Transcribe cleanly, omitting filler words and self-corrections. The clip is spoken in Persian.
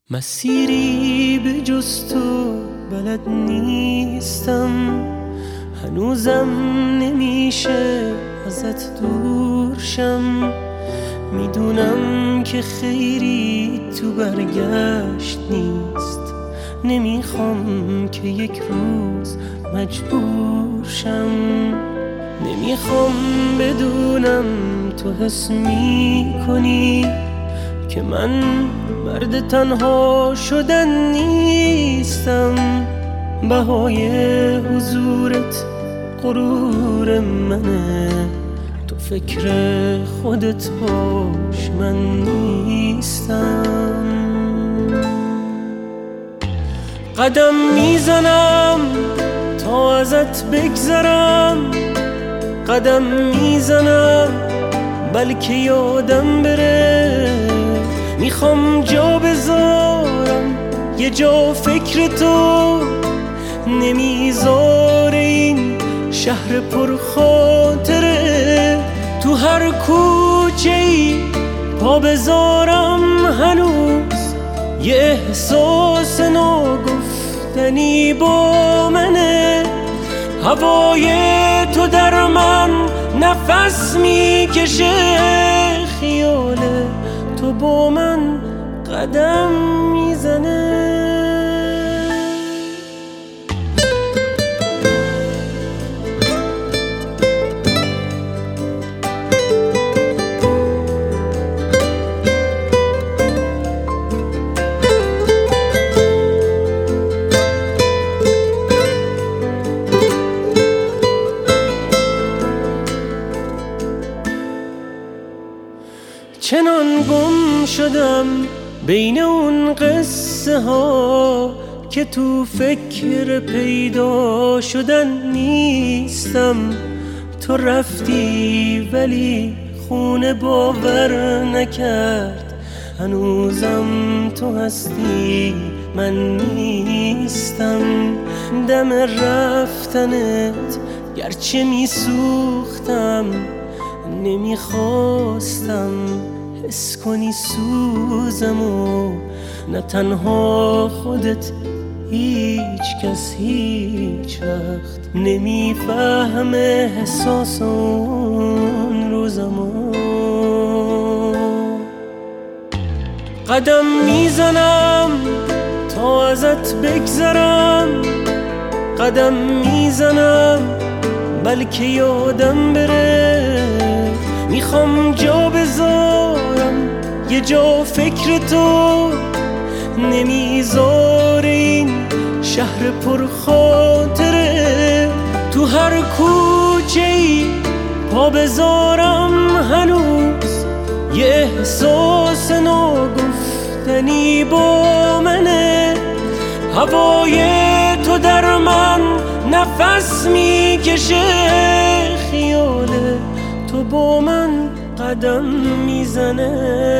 مسیری به جز تو بلد نیستم، هنوزم نمیشه ازت دور شم. میدونم که خیری تو برگشت نیست، نمیخوام که یک روز مجبور شم. نمیخوام بدونم تو حس میکنی که من مرد تنها شدن نیستم. بهای حضورت غرور منه، تو فکر خودت باش من نیستم. قدم میزنم تا ازت بگذرم، قدم میزنم بلکه یادم بره. میخوام جا بذارم یه جا فکر تو، نمیذاره این شهر پر خاطره. تو هر کوچه‌ای پا بذارم هنوز یه احساس ناگفتنی با منه. هوای تو در من نفس میکشه، خیال تو با من قدم میزنه. چنان گم شدم بین اون قصه ها که تو فکر پیدا شدن نیستم. تو رفتی ولی خونه باور نکرد، هنوزم تو هستی من نیستم. دم رفتنت گرچه میسوختم، نمیخواستم حس کنی سوزمو. نه تنها خودت، هیچ کس هیچ وقت نمیفهمه احساس اون روزمو. قدم میزنم تا ازت بگذرم، قدم میزنم بلکه یادم بره. میخوام جا بذارم یه جا فکر تو، نمیذاره این شهر پر خاطره. تو هر کوچه‌ای پا بذارم هنوز یه احساس ناگفتنی با منه. هوای تو در من نفس میکشه، خیال تو با من قدم میزنه.